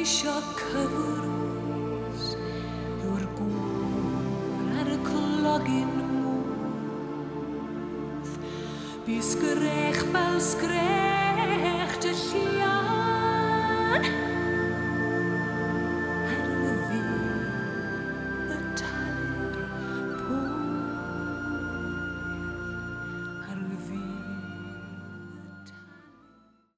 seo cyfwrws yw'r gŵr ar y clogin mwth. Bu sgrech fel sgrech